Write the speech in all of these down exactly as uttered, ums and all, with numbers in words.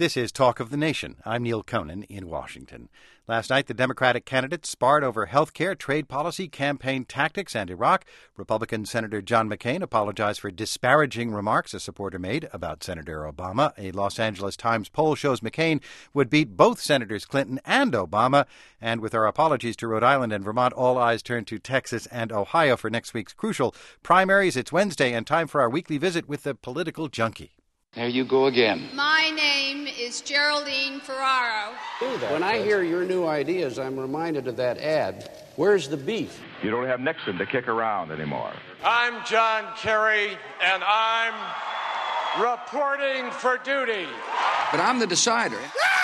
This is Talk of the Nation. I'm Neil Conan in Washington. Last night, the Democratic candidates sparred over health care, trade policy, campaign tactics, and Iraq. Republican Senator John McCain apologized for disparaging remarks a supporter made about Senator Obama. A Los Angeles Times poll shows McCain would beat both Senators Clinton and Obama. And with our apologies to Rhode Island and Vermont, all eyes turn to Texas and Ohio for next week's crucial primaries. It's Wednesday and time for our weekly visit with the political junkie. There you go again. My name is Geraldine Ferraro. When I hear your new ideas, I'm reminded of that ad. Where's the beef? You don't have Nixon to kick around anymore. I'm John Kerry, and I'm reporting for duty. But I'm the decider.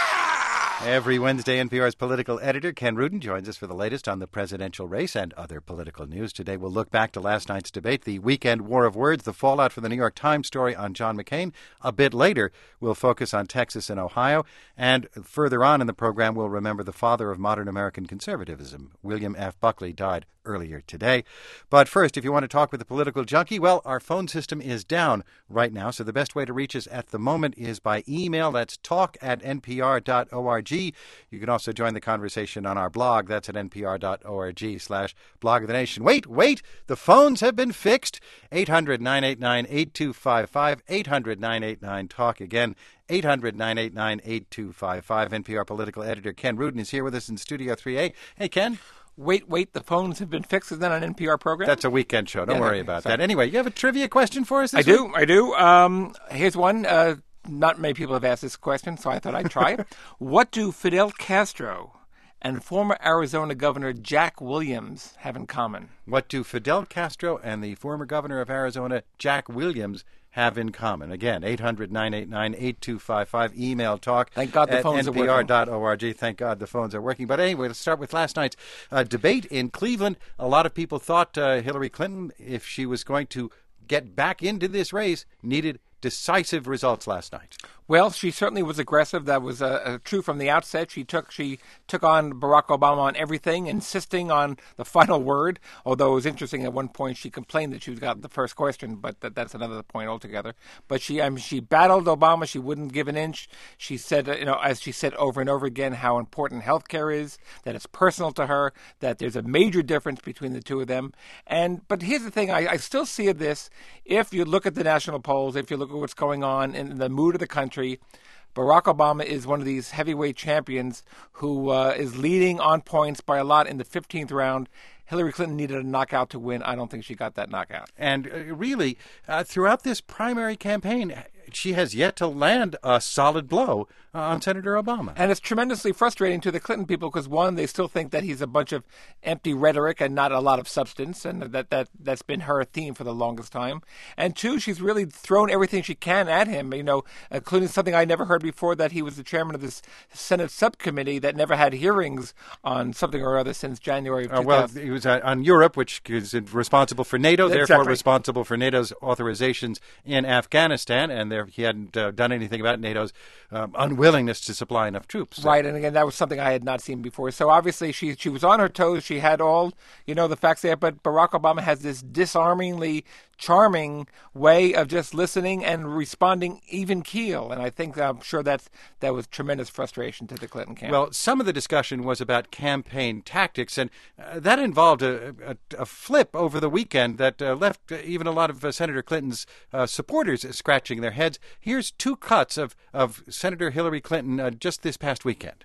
Every Wednesday, N P R's political editor Ken Rudin joins us for the latest on the presidential race and other political news. Today, we'll look back to last night's debate, the weekend war of words, the fallout from the New York Times story on John McCain. A bit later, we'll focus on Texas and Ohio. And further on in the program, we'll remember the father of modern American conservatism. William F. Buckley died earlier today. But first, if you want to talk with the political junkie, well, our phone system is down right now, so the best way to reach us at the moment is by email. That's talk at n p r dot org. You can also join the conversation on our blog. That's at n p r dot org slash blog of the nation. Wait, wait, the phones have been fixed. eight hundred, nine eight nine, eight two five five, eight hundred, nine eight nine, talk. Again, eight hundred, nine eight nine, eight two five five. N P R political editor Ken Rudin is here with us in Studio three A. Hey, Ken. Wait, wait, the phones have been fixed. Is that an N P R program? That's a weekend show. Don't yeah, worry okay, about sorry. that. Anyway, you have a trivia question for us this I week? do, I do. Um, here's one. Uh, not many people have asked this question, so I thought I'd try it. What do Fidel Castro and former Arizona Governor Jack Williams have in common? What do Fidel Castro and the former governor of Arizona, Jack Williams, have in common? Again, eight hundred, nine eight nine, eight two five five. Email talk Thank God the at phones n p r are working. dot org. Thank God the phones are working. But anyway, let's start with last night's uh, debate in Cleveland. A lot of people thought uh, Hillary Clinton, if she was going to get back into this race, needed decisive results last night. Well, she certainly was aggressive. That was uh, uh, true from the outset. She took she took on Barack Obama on everything, insisting on the final word. Although it was interesting, at one point she complained that she got the first question, but that, that's another point altogether. But she I mean, she battled Obama. She wouldn't give an inch. She said, uh, you know, as she said over and over again, how important health care is, that it's personal to her, that there's a major difference between the two of them. And but here's the thing: I, I still see this. If you look at the national polls, if you look at what's going on in the mood of the country, Barack Obama is one of these heavyweight champions who uh, is leading on points by a lot in the fifteenth round. Hillary Clinton needed a knockout to win. I don't think she got that knockout. And uh, really, uh, throughout this primary campaign, she has yet to land a solid blow uh, on Senator Obama. And it's tremendously frustrating to the Clinton people because, one, they still think that he's a bunch of empty rhetoric and not a lot of substance, and that, that, that's been her theme for the longest time. And two, she's really thrown everything she can at him, you know, including something I never heard before, that he was the chairman of this Senate subcommittee that never had hearings on something or other since January of two thousand. Uh, well, he was uh, on Europe, which is responsible for NATO, Exactly. therefore responsible for NATO's authorizations in Afghanistan, and there he hadn't uh, done anything about NATO's um, unwillingness to supply enough troops. So. Right, and again, that was something I had not seen before. So obviously she she was on her toes. She had all, you know, the facts there, but Barack Obama has this disarmingly charming way of just listening and responding even keel. And I think, I'm sure that's, that was tremendous frustration to the Clinton camp. Well, some of the discussion was about campaign tactics, and uh, that involved a, a, a flip over the weekend that uh, left uh, even a lot of uh, Senator Clinton's uh, supporters scratching their heads. Here's two cuts of, of Senator Hillary Clinton uh, just this past weekend.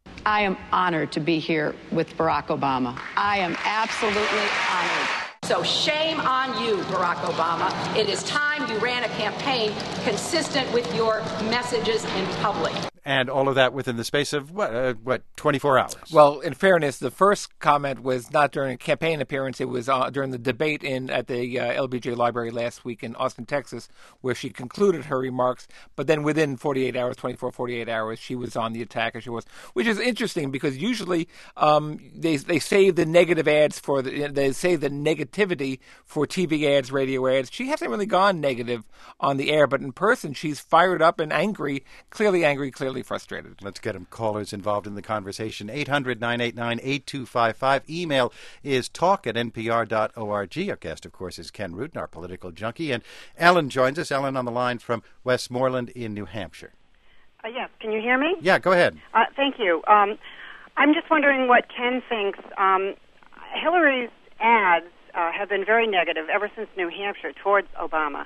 I am honored to be here with Barack Obama. I am absolutely honored. So shame on you, Barack Obama. It is time you ran a campaign consistent with your messages in public. And all of that within the space of, what, uh, what twenty-four hours? Well, in fairness, the first comment was not during a campaign appearance. It was uh, during the debate in at the uh, L B J Library last week in Austin, Texas, where she concluded her remarks. But then within forty-eight hours, twenty-four, forty-eight hours, she was on the attack as she was, which is interesting because usually um, they they save the negative ads for the, they save the negativity for T V ads, radio ads. She hasn't really gone negative on the air, but in person, she's fired up and angry, clearly angry, clearly frustrated. Let's get them callers involved in the conversation. eight hundred, nine eight nine, eight two five five. Email is talk at n p r dot org. Our guest, of course, is Ken Rudin, our political junkie. And Ellen joins us. Ellen on the line from Westmoreland in New Hampshire. Uh, yes, can you hear me? Yeah, go ahead. Uh, thank you. Um, I'm just wondering what Ken thinks. Um, Hillary's ads uh, have been very negative ever since New Hampshire towards Obama.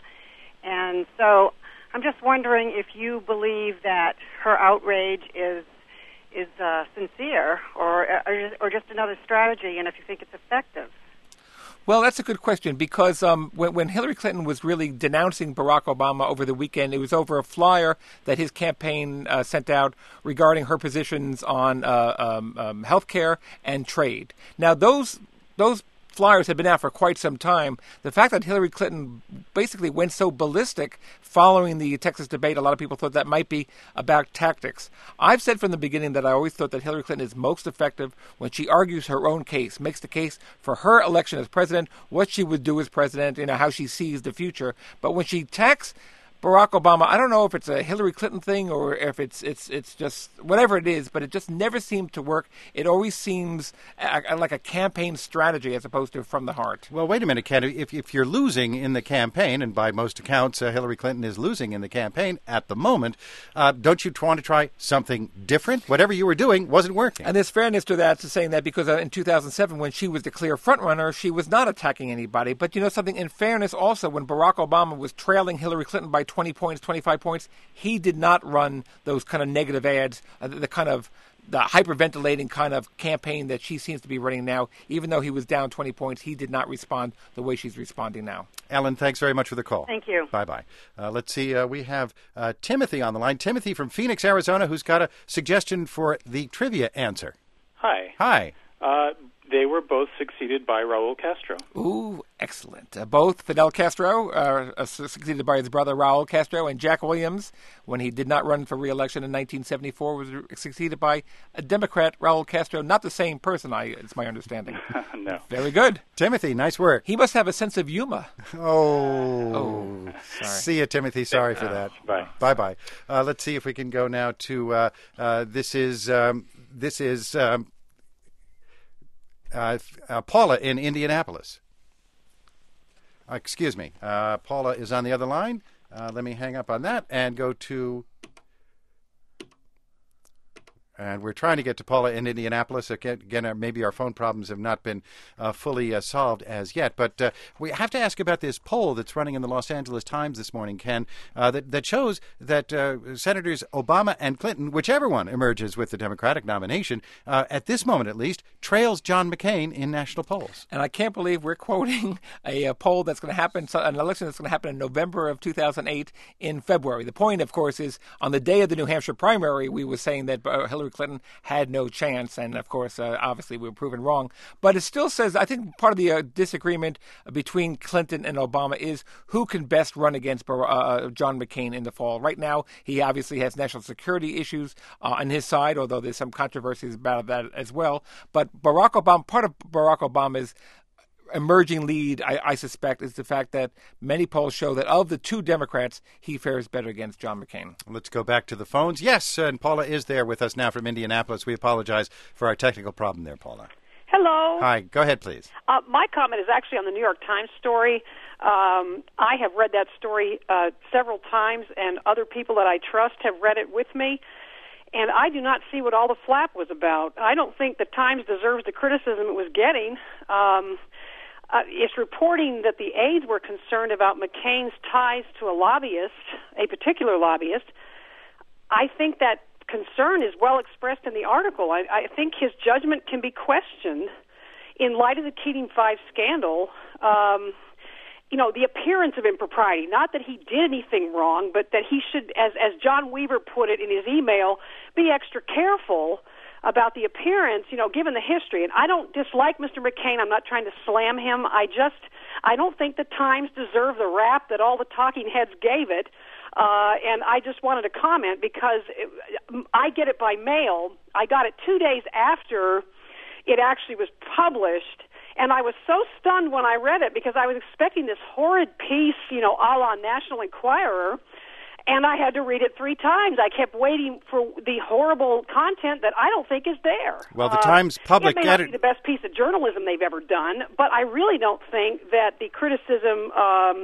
And so I'm just wondering if you believe that her outrage is is uh, sincere or, or or just another strategy, and if you think it's effective. Well, that's a good question because um, when, when Hillary Clinton was really denouncing Barack Obama over the weekend, it was over a flyer that his campaign uh, sent out regarding her positions on uh, um, um, health care and trade. Now, those those flyers had been out for quite some time. The fact that Hillary Clinton basically went so ballistic following the Texas debate, a lot of people thought that might be about tactics. I've said from the beginning that I always thought that Hillary Clinton is most effective when she argues her own case, makes the case for her election as president, what she would do as president, you know, how she sees the future. But when she attacks Barack Obama, I don't know if it's a Hillary Clinton thing or if it's it's it's just whatever it is, but it just never seemed to work. It always seems a, a, like a campaign strategy as opposed to from the heart. Well, wait a minute, Ken. If, if you're losing in the campaign, and by most accounts uh, Hillary Clinton is losing in the campaign at the moment, uh, don't you want to try something different? Whatever you were doing wasn't working. And there's fairness to that, to saying that because uh, in two thousand seven, when she was the clear frontrunner, she was not attacking anybody. But you know something, in fairness also, when Barack Obama was trailing Hillary Clinton by twenty points, twenty-five points, he did not run those kind of negative ads, uh, the kind of the hyperventilating kind of campaign that she seems to be running now. Even though he was down twenty points, he did not respond the way she's responding now. Ellen, thanks very much for the call. Thank you. Bye-bye. Uh, let's see. Uh, we have uh, Timothy on the line. Timothy from Phoenix, Arizona, who's got a suggestion for the trivia answer. Hi. Hi. Uh, they were both succeeded by Raul Castro. Ooh, excellent. Uh, both Fidel Castro, uh, uh, succeeded by his brother Raul Castro, and Jack Williams, when he did not run for re-election in nineteen seventy-four, was succeeded by a Democrat, Raul Castro. Not the same person, I, it's my understanding. No. Very good. Timothy, nice work. He must have a sense of humor. Oh. Oh, sorry. See you, Timothy. Sorry for that. Bye. Bye-bye. Uh, let's see if we can go now to, uh, uh, this is, um, this is, um, Uh, uh, Paula in Indianapolis. Uh, excuse me. Uh, Paula is on the other line. Uh, let me hang up on that and go to... And we're trying to get to Paula in Indianapolis. Again, again maybe our phone problems have not been uh, fully uh, solved as yet. But uh, we have to ask about this poll that's running in the Los Angeles Times this morning, Ken, uh, that, that shows that uh, Senators Obama and Clinton, whichever one emerges with the Democratic nomination, uh, at this moment at least, trails John McCain in national polls. And I can't believe we're quoting a, a poll that's going to happen, an election that's going to happen in November of two thousand eight in February. The point, of course, is on the day of the New Hampshire primary, we were saying that uh, Hillary Clinton had no chance, and of course, uh, obviously, we were proven wrong. But it still says, I think part of the uh, disagreement between Clinton and Obama is who can best run against uh, John McCain in the fall. Right now, he obviously has national security issues uh, on his side, although there's some controversies about that as well. But Barack Obama, part of Barack Obama's emerging lead, I, I suspect, is the fact that many polls show that of the two Democrats, he fares better against John McCain. Let's go back to the phones. Yes, and Paula is there with us now from Indianapolis. We apologize for our technical problem there, Paula. Hello. Hi. Go ahead, please. Uh, my comment is actually on the New York Times story. Um, I have read that story uh, several times, and other people that I trust have read it with me. And I do not see what all the flap was about. I don't think the Times deserves the criticism it was getting. Um, Uh, it's reporting that the aides were concerned about McCain's ties to a lobbyist, a particular lobbyist. I think that concern is well expressed in the article. I, I think his judgment can be questioned in light of the Keating Five scandal. Um, you know, the appearance of impropriety, not that he did anything wrong, but that he should, as, as John Weaver put it in his email, be extra careful about the appearance, you know, given the history. And I don't dislike Mister McCain. I'm not trying to slam him. I just, I don't think the Times deserve the rap that all the talking heads gave it. Uh, and I just wanted to comment because it, I get it by mail. I got it two days after it actually was published. And I was so stunned when I read it because I was expecting this horrid piece, you know, a la National Enquirer. And I had to read it three times. I kept waiting for the horrible content that I don't think is there. Well, the Times uh, public it may not edit- be the best piece of journalism they've ever done, but I really don't think that the criticism um,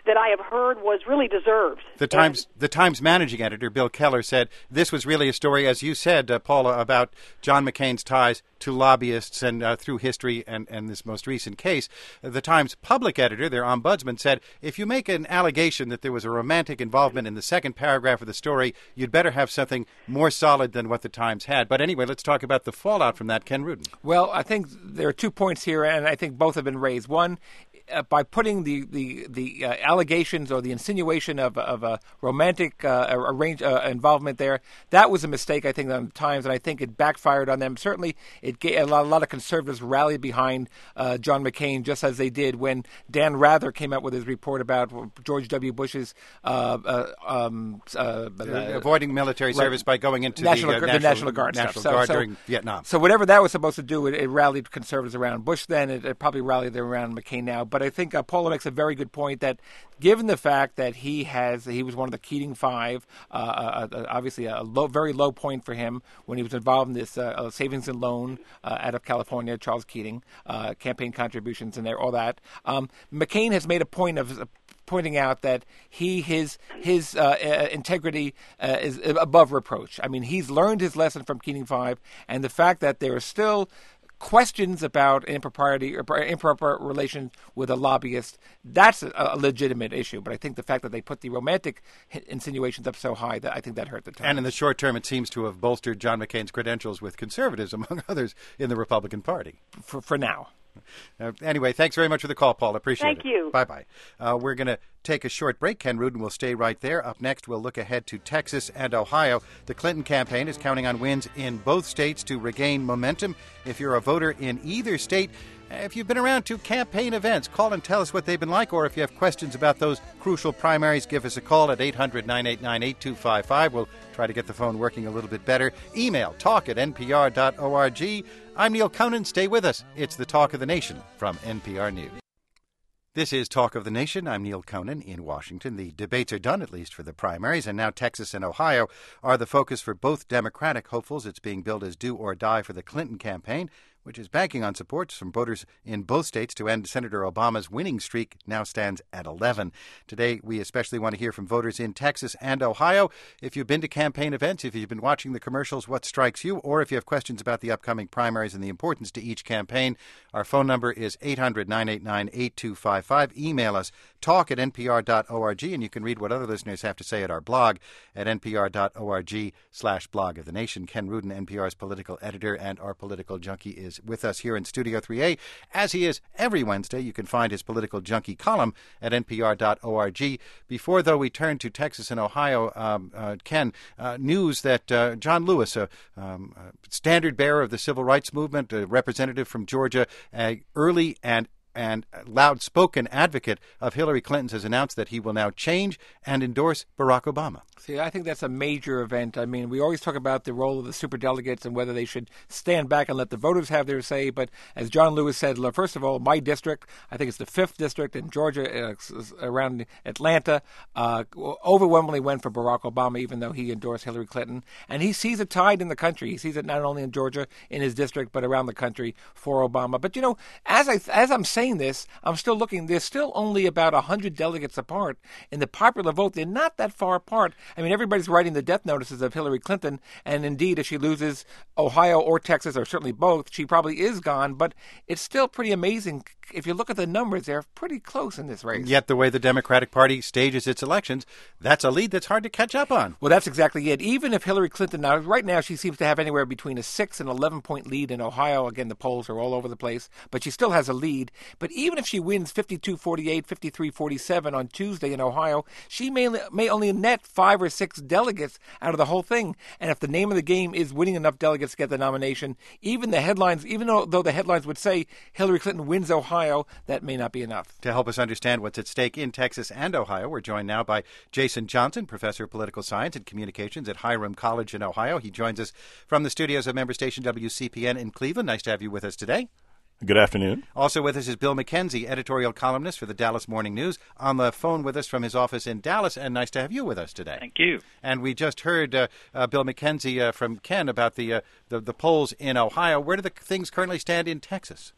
that I have heard was really deserved. The Times, and, the Times managing editor, Bill Keller, said this was really a story, as you said, uh, Paula, about John McCain's ties to lobbyists and uh, through history and, and this most recent case. Uh, the Times public editor, their ombudsman, said if you make an allegation that there was a romantic involvement in the second paragraph of the story, you'd better have something more solid than what the Times had. But anyway, let's talk about the fallout from that. Ken Rudin. Well, I think there are two points here, and I think both have been raised. One, Uh, by putting the the the uh, allegations or the insinuation of of a romantic uh, arrange, uh, involvement there, that was a mistake, I think, on the Times, and I think it backfired on them. Certainly, it gave, a, lot, a lot of conservatives rallied behind uh, John McCain, just as they did when Dan Rather came out with his report about George W. Bush's uh, uh, um, uh, avoiding military right, service by going into national, the, uh, the national, National Guard, National stuff. Guard so, during so, Vietnam. So whatever that was supposed to do, it, it rallied conservatives around Bush then. It, it probably rallied them around McCain now. But I think uh, Paula makes a very good point that given the fact that he has, he was one of the Keating Five, uh, uh, uh, obviously a low, very low point for him when he was involved in this uh, savings and loan uh, out of California, Charles Keating, uh, campaign contributions and there, all that. Um, McCain has made a point of uh, pointing out that he his his uh, uh, integrity uh, is above reproach. I mean, he's learned his lesson from Keating Five, and the fact that there are still questions about impropriety or improper relations with a lobbyist, that's a, a legitimate issue. But I think the fact that they put the romantic insinuations up so high, that I think that hurt the Times. And in the short term, it seems to have bolstered John McCain's credentials with conservatives, among others, in the Republican Party. For, for now. Uh, anyway, thanks very much for the call, Paul. Appreciate Thank it. Thank you. Bye-bye. Uh, we're going to take a short break. Ken Rudin will stay right there. Up next, we'll look ahead to Texas and Ohio. The Clinton campaign is counting on wins in both states to regain momentum. If you're a voter in either state, if you've been around to campaign events, call and tell us what they've been like. Or if you have questions about those crucial primaries, give us a call at eight hundred, nine eight nine, eight two five five. We'll try to get the phone working a little bit better. Email talk at n p r dot org. I'm Neil Conan. Stay with us. It's the Talk of the Nation from N P R News. This is Talk of the Nation. I'm Neil Conan in Washington. The debates are done, at least for the primaries, and now Texas and Ohio are the focus for both Democratic hopefuls. It's being billed as do or die for the Clinton campaign, which is banking on support from voters in both states to end Senator Obama's winning streak, now stands at eleven. Today, we especially want to hear from voters in Texas and Ohio. If you've been to campaign events, if you've been watching the commercials, what strikes you? Or if you have questions about the upcoming primaries and the importance to each campaign, our phone number is eight hundred, nine eight nine, eight two five five. Email us, talk at n p r dot org, and you can read what other listeners have to say at our blog at n p r dot org slash blog of the nation. Ken Rudin, N P R's political editor and our political junkie, is with us here in Studio three A, as he is every Wednesday. You can find his political junkie column at n p r dot org. Before, though, we turn to Texas and Ohio, um, uh, Ken, uh, news that uh, John Lewis, a um, standard bearer of the civil rights movement, a representative from Georgia, a early and and loud-spoken advocate of Hillary Clinton's, has announced that he will now change and endorse Barack Obama. See, I think that's a major event. I mean, we always talk about the role of the superdelegates and whether they should stand back and let the voters have their say. But as John Lewis said, first of all, my district, I think it's the fifth district in Georgia, uh, around Atlanta, uh, overwhelmingly went for Barack Obama, even though he endorsed Hillary Clinton. And he sees it tied in the country. He sees it not only in Georgia, in his district, but around the country for Obama. But, you know, as, I, as I'm saying this, I'm still looking. There's still only about one hundred delegates apart in the popular vote. They're not that far apart. I mean, everybody's writing the death notices of Hillary Clinton, and indeed, if she loses Ohio or Texas, or certainly both, she probably is gone. But it's still pretty amazing. If you look at the numbers, they're pretty close in this race. Yet the way the Democratic Party stages its elections, that's a lead that's hard to catch up on. Well, that's exactly it. Even if Hillary Clinton, now, right now, she seems to have anywhere between a six and eleven-point lead in Ohio. Again, the polls are all over the place, but she still has a lead. But even if she wins fifty-two forty-eight, fifty-three forty-seven on Tuesday in Ohio, she may, may only net five or six delegates out of the whole thing. And if the name of the game is winning enough delegates to get the nomination, even the headlines, even though, though the headlines would say Hillary Clinton wins Ohio, that may not be enough. To help us understand what's at stake in Texas and Ohio, we're joined now by Jason Johnson, professor of political science and communications at Hiram College in Ohio. He joins us from the studios of member station W C P N in Cleveland. Nice to have you with us today. Good afternoon. Also with us is Bill McKenzie, editorial columnist for the Dallas Morning News, on the phone with us from his office in Dallas, and nice to have you with us today. Thank you. And we just heard uh, uh, Bill McKenzie uh, from Ken about the, uh, the the polls in Ohio. Where do the things currently stand in Texas?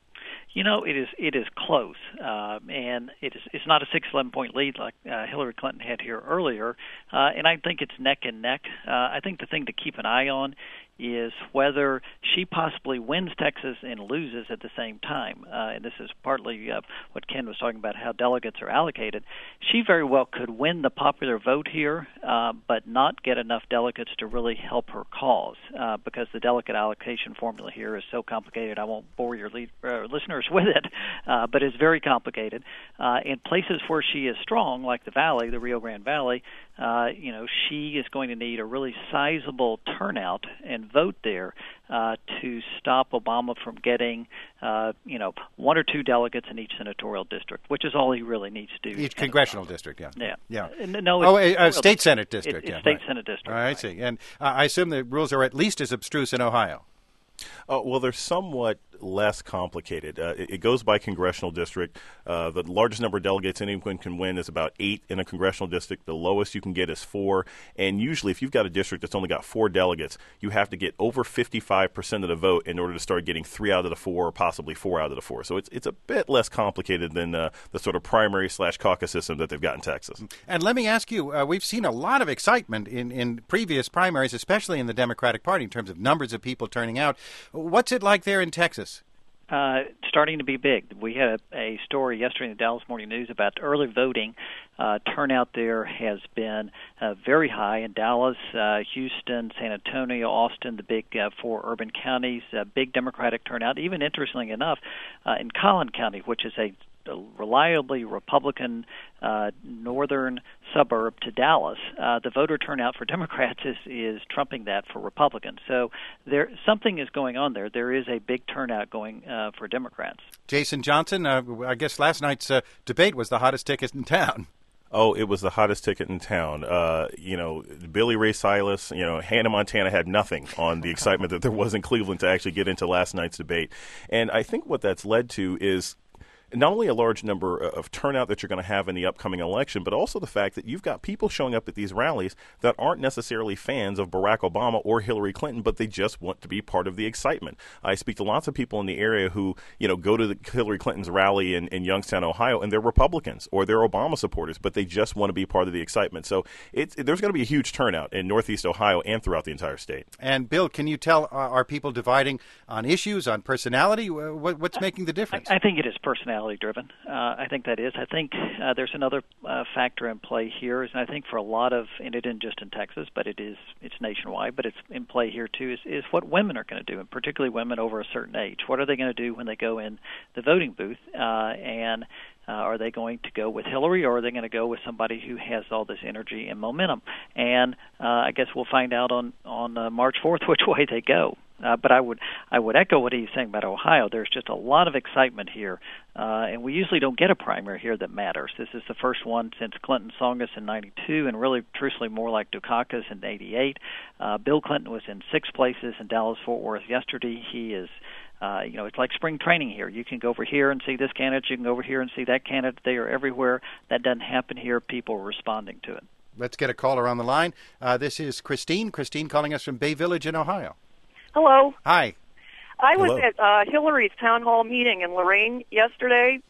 You know, it is it is close, um, and it is it's not a six eleven point lead like uh, Hillary Clinton had here earlier, uh, and I think it's neck and neck. Uh, I think the thing to keep an eye on is whether she possibly wins Texas and loses at the same time. Uh, and this is partly uh, what Ken was talking about, how delegates are allocated. She very well could win the popular vote here, uh, but not get enough delegates to really help her cause, uh, because the delegate allocation formula here is so complicated. I won't bore your lead, uh, listeners with it, uh, but it's very complicated. Uh, in places where she is strong, like the Valley, the Rio Grande Valley, uh, you know, she is going to need a really sizable turnout and vote there uh, to stop Obama from getting, uh, you know, one or two delegates in each senatorial district, which is all he really needs to do. Each congressional district, yeah. Yeah. yeah. No, oh, a, a state senate district. It, it's yeah, state right. senate district. Oh, I right. see. And uh, I assume the rules are at least as abstruse in Ohio. Uh, well, they're somewhat less complicated. Uh, it, it goes by congressional district. Uh, the largest number of delegates anyone can win is about eight in a congressional district. The lowest you can get is four. And usually, if you've got a district that's only got four delegates, you have to get over fifty-five percent of the vote in order to start getting three out of the four, or possibly four out of the four. So it's it's a bit less complicated than uh, the sort of primary slash caucus system that they've got in Texas. And let me ask you, uh, we've seen a lot of excitement in, in previous primaries, especially in the Democratic Party, in terms of numbers of people turning out. What's it like there in Texas? Uh, starting to be big. We had a, a story yesterday in the Dallas Morning News about early voting. Uh, turnout there has been uh, very high in Dallas, uh, Houston, San Antonio, Austin, the big uh, four urban counties, uh, big Democratic turnout. Even interestingly enough, uh, in Collin County, which is a reliably Republican uh, northern suburb to Dallas, uh, the voter turnout for Democrats is, is trumping that for Republicans. So there something is going on there. There is a big turnout going uh, for Democrats. Jason Johnson, uh, I guess last night's uh, debate was the hottest ticket in town. Oh, it was the hottest ticket in town. Uh, you know, Billy Ray Silas, you know, Hannah Montana had nothing on the excitement that there was in Cleveland to actually get into last night's debate. And I think what that's led to is not only a large number of turnout that you're going to have in the upcoming election, but also the fact that you've got people showing up at these rallies that aren't necessarily fans of Barack Obama or Hillary Clinton, but they just want to be part of the excitement. I speak to lots of people in the area who, you know, go to the Hillary Clinton's rally in, in Youngstown, Ohio, and they're Republicans or they're Obama supporters, but they just want to be part of the excitement. So it's, there's going to be a huge turnout in Northeast Ohio and throughout the entire state. And, Bill, can you tell, uh, are people dividing on issues, on personality? What, what's making the difference? I, I think it is personality. Driven. Uh, I think that is. I think uh, there's another uh, factor in play here, and I think for a lot of, and it isn't just in Texas, but it is, it's nationwide, but it's in play here too, is, is what women are going to do, and particularly women over a certain age. What are they going to do when they go in the voting booth, uh, and uh, are they going to go with Hillary, or are they going to go with somebody who has all this energy and momentum? And uh, I guess we'll find out on, on uh, March fourth which way they go. Uh, but I would I would echo what he's saying about Ohio. There's just a lot of excitement here, uh, and we usually don't get a primary here that matters. This is the first one since Clinton Tsongas in ninety-two, and really, truthfully, more like Dukakis in eighty-eight. Uh, Bill Clinton was in six places in Dallas-Fort Worth yesterday. He is, uh, you know, it's like spring training here. You can go over here and see this candidate. You can go over here and see that candidate. They are everywhere. That doesn't happen here. People are responding to it. Let's get a caller on the line. Uh, this is Christine. Christine calling us from Bay Village in Ohio. Hello. Hi. I was Hello. at uh, Hillary's town hall meeting in Lorain yesterday,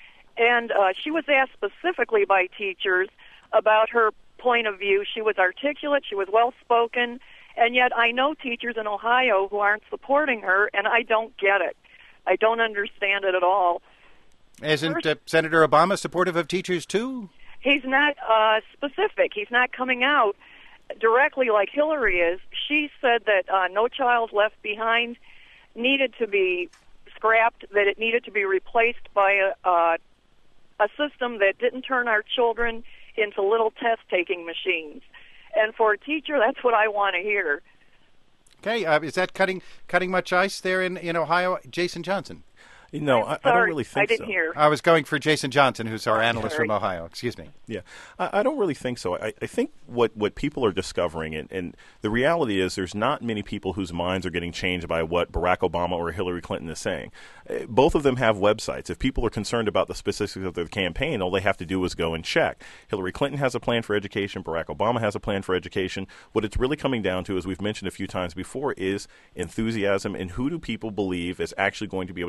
and uh, she was asked specifically by teachers about her point of view. She was articulate, she was well-spoken, and yet I know teachers in Ohio who aren't supporting her, and I don't get it. I don't understand it at all. Isn't uh, Senator Obama supportive of teachers, too? He's not uh, specific. He's not coming out directly like Hillary is. She said that uh, No Child Left Behind needed to be scrapped, that it needed to be replaced by a, uh, a system that didn't turn our children into little test-taking machines. And for a teacher, that's what I want to hear. Okay, uh, is that cutting cutting much ice there in, in Ohio? Jason Johnson. No, I, I don't really think I didn't so. hear. I was going for Jason Johnson, who's our Oh, analyst sorry. from Ohio. Excuse me. Yeah, I, I don't really think so. I, I think what, what people are discovering, and, and the reality is there's not many people whose minds are getting changed by what Barack Obama or Hillary Clinton is saying. Uh, Both of them have websites. If people are concerned about the specifics of their campaign, all they have to do is go and check. Hillary Clinton has a plan for education. Barack Obama has a plan for education. What it's really coming down to, as we've mentioned a few times before, is enthusiasm and who do people believe is actually going to be able to get the policy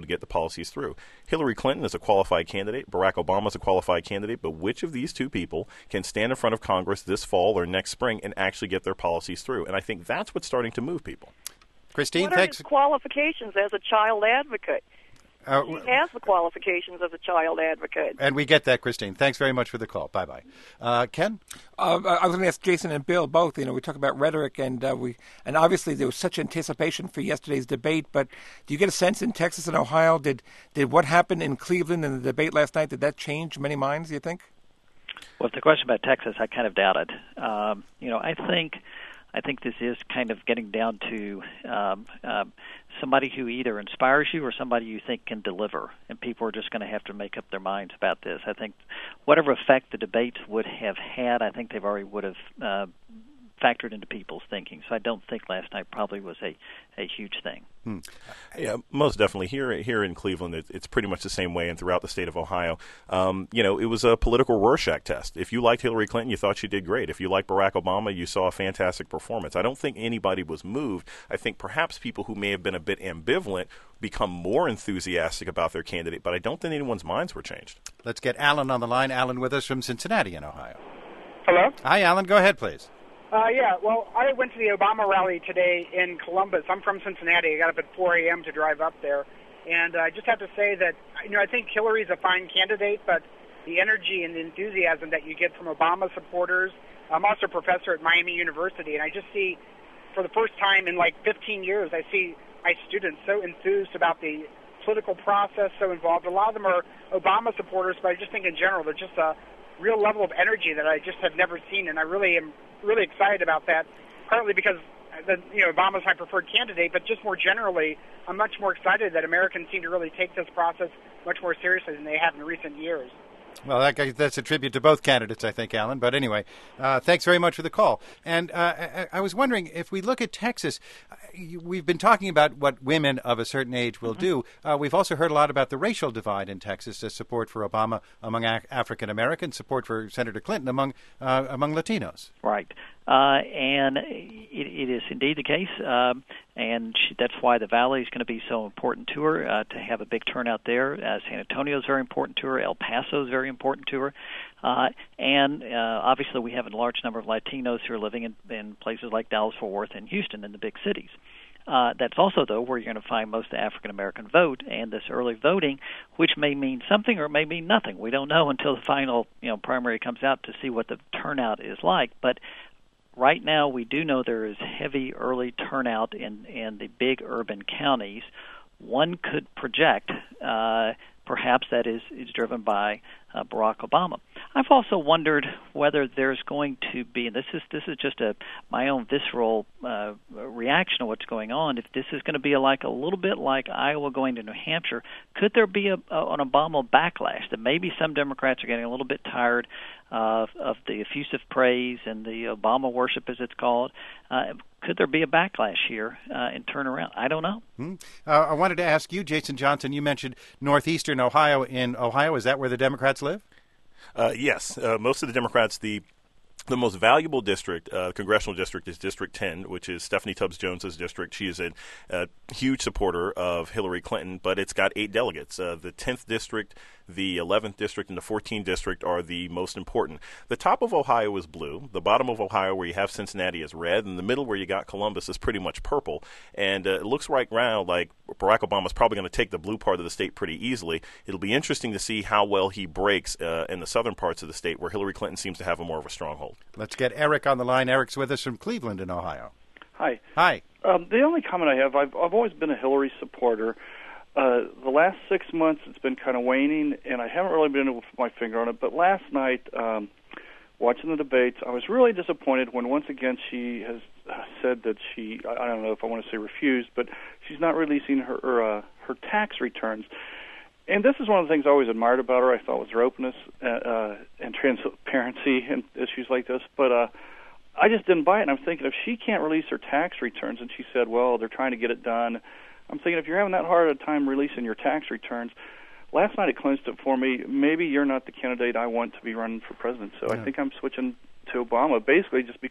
policies through. Hillary Clinton is a qualified candidate. Barack Obama is a qualified candidate. But which of these two people can stand in front of Congress this fall or next spring and actually get their policies through? And I think that's what's starting to move people. Christine, what are thanks. his qualifications as a child advocate? Uh, he has the qualifications of a child advocate. And we get that, Christine. Thanks very much for the call. Bye-bye. Uh, Ken? Uh, I was going to ask Jason and Bill both. You know, we talk about rhetoric, and uh, we and obviously there was such anticipation for yesterday's debate. But do you get a sense in Texas and Ohio, did did what happened in Cleveland in the debate last night, did that change many minds, do you think? Well, if the question about Texas, I kind of doubt it. Um, you know, I think I think this is kind of getting down to um, um, somebody who either inspires you or somebody you think can deliver, and people are just going to have to make up their minds about this. I think whatever effect the debates would have had, I think they've already would have uh, factored into people's thinking. So I don't think last night probably was a, a huge thing. Hmm. Yeah, most definitely. Here here in Cleveland, it, it's pretty much the same way, and throughout the state of Ohio. Um, you know, it was a political Rorschach test. If you liked Hillary Clinton, you thought she did great. If you liked Barack Obama, you saw a fantastic performance. I don't think anybody was moved. I think perhaps people who may have been a bit ambivalent become more enthusiastic about their candidate, but I don't think anyone's minds were changed. Let's get Alan on the line. Alan with us from Cincinnati in Ohio. Hello? Hi, Alan. Go ahead, please. Uh, yeah, well, I went to the Obama rally today in Columbus. I'm from Cincinnati. I got up at four a.m. to drive up there. And I just have to say that, you know, I think Hillary's a fine candidate, but the energy and the enthusiasm that you get from Obama supporters. I'm also a professor at Miami University, and I just see, for the first time in like fifteen years, I see my students so enthused about the political process, so involved. A lot of them are Obama supporters, but I just think in general they're just a real level of energy that I just have never seen, and I really am really excited about that, partly because the, you know, Obama's my preferred candidate, but just more generally, I'm much more excited that Americans seem to really take this process much more seriously than they have in recent years. Well, that, that's a tribute to both candidates, I think, Alan. But anyway, uh, thanks very much for the call. And uh, I, I was wondering, if we look at Texas, we've been talking about what women of a certain age will mm-hmm. do. Uh, we've also heard a lot about the racial divide in Texas, the support for Obama among a- African Americans, support for Senator Clinton among uh, among Latinos. Right. Uh, and it, it is indeed the case, um, and she, that's why the Valley is going to be so important to her, uh, to have a big turnout there. Uh, San Antonio is very important to her. El Paso is very important to her. Uh, and uh, obviously we have a large number of Latinos who are living in, in places like Dallas-Fort Worth and Houston in the big cities. Uh, that's also, though, where you're going to find most of the African-American vote, and this early voting, which may mean something or it may mean nothing. We don't know until the final, you know, primary comes out to see what the turnout is like. But right now, we do know there is heavy early turnout in, in the big urban counties. One could project, uh, perhaps that is, is driven by uh, Barack Obama. I've also wondered whether there's going to be, and this is this is just a my own visceral uh, reaction to what's going on. If this is going to be a, like a little bit like Iowa going to New Hampshire, could there be a, a, an Obama backlash that maybe some Democrats are getting a little bit tired of, of the effusive praise and the Obama worship, as it's called? Uh, could there be a backlash here uh, and turn around? I don't know. Hmm. Uh, I wanted to ask you, Jason Johnson, you mentioned northeastern Ohio. In Ohio, is that where the Democrats live? Uh, yes. Uh, most of the Democrats, the The most valuable district, uh, congressional district, is District ten, which is Stephanie Tubbs Jones's district. She is a, a huge supporter of Hillary Clinton, but it's got eight delegates. Uh, the tenth district, the eleventh district, and the fourteenth district are the most important. The top of Ohio is blue. The bottom of Ohio, where you have Cincinnati, is red. And the middle, where you got Columbus, is pretty much purple. And uh, it looks right now like Barack Obama is probably going to take the blue part of the state pretty easily. It'll be interesting to see how well he breaks uh, in the southern parts of the state, where Hillary Clinton seems to have a more of a stronghold. Let's get Eric on the line. Eric's with us from Cleveland in Ohio. Hi. Hi. Um, the only comment I have, I've, I've always been a Hillary supporter. Uh, the last six months, it's been kind of waning, and I haven't really been able to put my finger on it. But last night, um, watching the debates, I was really disappointed when once again she has uh, said that she, I, I don't know if I want to say refused, but she's not releasing her her, uh, her tax returns. And this is one of the things I always admired about her. I thought was her openness uh, uh, and transparency and issues like this. But uh, I just didn't buy it. And I'm thinking, if she can't release her tax returns, and she said, well, they're trying to get it done. I'm thinking, if you're having that hard a time releasing your tax returns, last night it clinched it for me. Maybe you're not the candidate I want to be running for president. So yeah. I think I'm switching to Obama, basically just because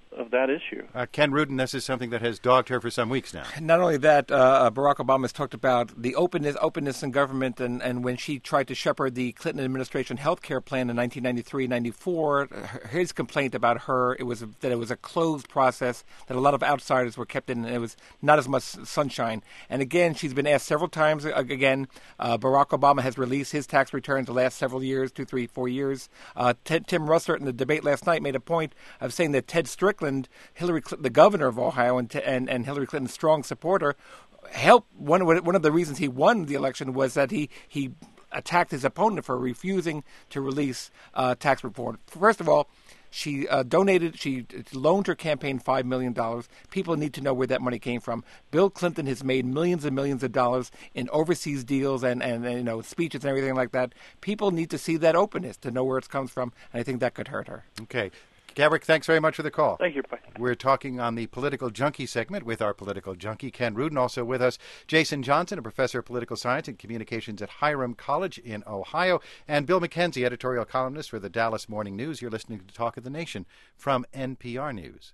of that issue. Uh, Ken Rudin, this is something that has dogged her for some weeks now. Not only that, uh, Barack Obama has talked about the openness openness in government, and, and when she tried to shepherd the Clinton administration health care plan in nineteen ninety-three ninety-four, his complaint about her, it was that it was a closed process, that a lot of outsiders were kept in, and it was not as much sunshine. And again, she's been asked several times, again, uh, Barack Obama has released his tax returns the last several years, two, three, four years. Uh, Ted, Tim Russert in the debate last night made a point of saying that Ted Strickland, Hillary, the governor of Ohio, and, and, and Hillary Clinton's strong supporter, helped. One one of the reasons he won the election was that he he attacked his opponent for refusing to release uh, tax report. First of all, she uh, donated, she loaned her campaign five million dollars. People need to know where that money came from. Bill Clinton has made millions and millions of dollars in overseas deals and, and, and you know speeches and everything like that. People need to see that openness to know where it comes from, and I think that could hurt her. Okay. Gabrick, thanks very much for the call. Thank you. Bye. We're talking on the Political Junkie segment with our political junkie, Ken Rudin. Also with us, Jason Johnson, a professor of political science and communications at Hiram College in Ohio, and Bill McKenzie, editorial columnist for the Dallas Morning News. You're listening to Talk of the Nation from N P R News.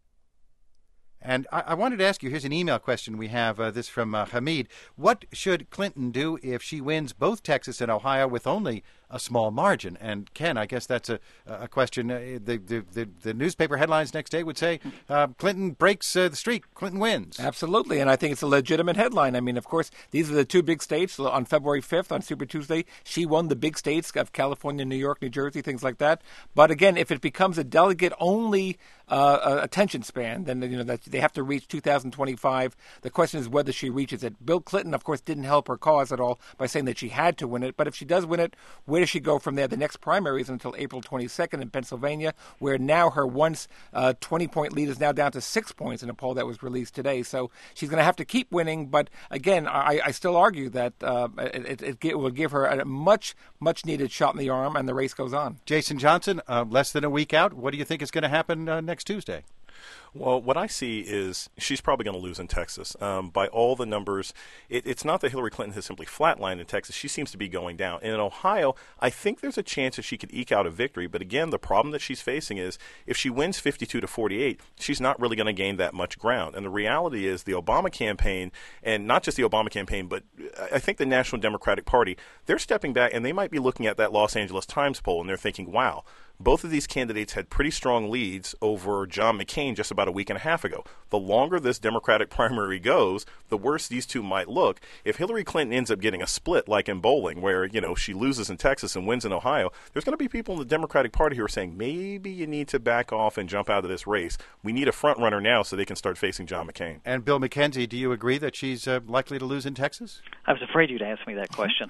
And I, I wanted to ask you, here's an email question we have, uh, this from uh, Hamid. What should Clinton do if she wins both Texas and Ohio with only a small margin? And Ken, I guess that's a, a question. Uh, the, the, the, the newspaper headlines next day would say uh, Clinton breaks uh, the streak, Clinton wins. Absolutely, and I think it's a legitimate headline. I mean, of course, these are the two big states. On February fifth, on Super Tuesday, she won the big states of California, New York, New Jersey, things like that. But again, if it becomes a delegate-only uh, attention span, then you know that they have to reach two thousand twenty-five. The question is whether she reaches it. Bill Clinton, of course, didn't help her cause at all by saying that she had to win it. But if she does win it, where does she go from there? The next primary is until April twenty-second in Pennsylvania, where now her once uh, twenty-point lead is now down to six points in a poll that was released today. So she's going to have to keep winning. But again, I, I still argue that uh, it, it, it will give her a much, much needed shot in the arm, and the race goes on. Jason Johnson, uh, less than a week out. What do you think is going to happen uh, next Tuesday? Well, what I see is she's probably going to lose in Texas. Um, by all the numbers, it, it's not that Hillary Clinton has simply flatlined in Texas. She seems to be going down. And in Ohio, I think there's a chance that she could eke out a victory. But again, the problem that she's facing is if she wins fifty-two to forty-eight, she's not really going to gain that much ground. And the reality is the Obama campaign, and not just the Obama campaign, but I think the National Democratic Party, they're stepping back and they might be looking at that Los Angeles Times poll and they're thinking, wow, both of these candidates had pretty strong leads over John McCain just about a week and a half ago. The longer this Democratic primary goes, the worse these two might look. If Hillary Clinton ends up getting a split like in bowling where, you know, she loses in Texas and wins in Ohio, there's going to be people in the Democratic Party who are saying maybe you need to back off and jump out of this race. We need a front runner now so they can start facing John McCain. And Bill McKenzie, do you agree that she's uh, likely to lose in Texas? I was afraid you'd ask me that question.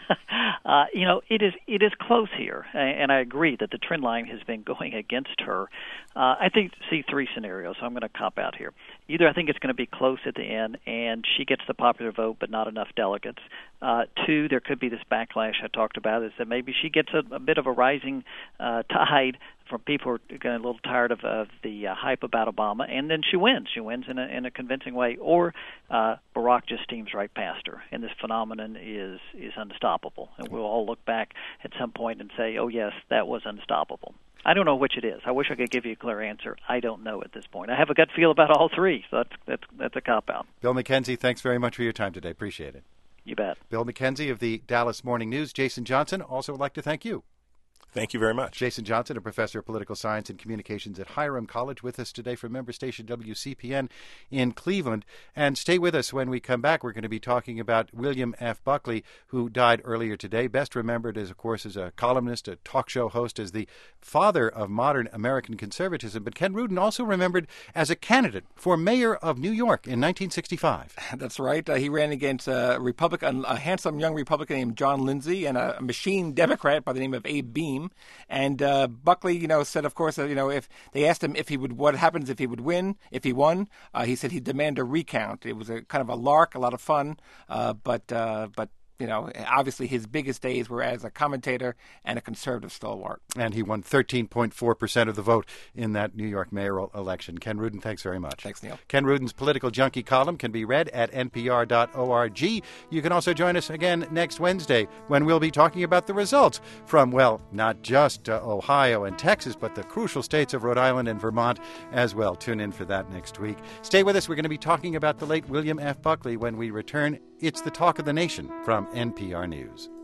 uh, you know, it is it is close here, and I agree that the trend line has been going against her. Uh, I think see three scenarios, so I'm going to cop out here. Either I think it's going to be close at the end, and she gets the popular vote, but not enough delegates. Uh, two, there could be this backlash I talked about, is that maybe she gets a, a bit of a rising uh, tide from people who are getting a little tired of, of the uh, hype about Obama, and then she wins. She wins in a, in a convincing way, or uh, Barack just steams right past her, and this phenomenon is is unstoppable. And we'll all look back at some point and say, oh, yes, that was unstoppable. I don't know which it is. I wish I could give you a clear answer. I don't know at this point. I have a gut feel about all three, so that's that's that's a cop-out. Bill McKenzie, thanks very much for your time today. Appreciate it. You bet. Bill McKenzie of the Dallas Morning News. Jason Johnson, also would like to thank you. Thank you very much. Jason Johnson, a professor of political science and communications at Hiram College, with us today from member station W C P N in Cleveland. And stay with us when we come back. We're going to be talking about William F. Buckley, who died earlier today. Best remembered, as of course, as a columnist, a talk show host, as the father of modern American conservatism. But Ken Rudin also remembered as a candidate for mayor of New York in nineteen sixty-five. That's right. Uh, he ran against a Republican, a handsome young Republican named John Lindsay, and a machine Democrat by the name of Abe Beame. And uh, Buckley, you know, said, of course, uh, you know, if they asked him if he would, what happens if he would win, if he won, uh, he said he'd demand a recount. It was a kind of a lark, a lot of fun, uh, but uh, but you know, obviously his biggest days were as a commentator and a conservative stalwart. And he won thirteen point four percent of the vote in that New York mayoral election. Ken Rudin, thanks very much. Thanks, Neil. Ken Rudin's Political Junkie column can be read at N P R dot org. You can also join us again next Wednesday when we'll be talking about the results from, well, not just uh, Ohio and Texas, but the crucial states of Rhode Island and Vermont as well. Tune in for that next week. Stay with us. We're going to be talking about the late William F. Buckley when we return. It's the Talk of the Nation from N P R News.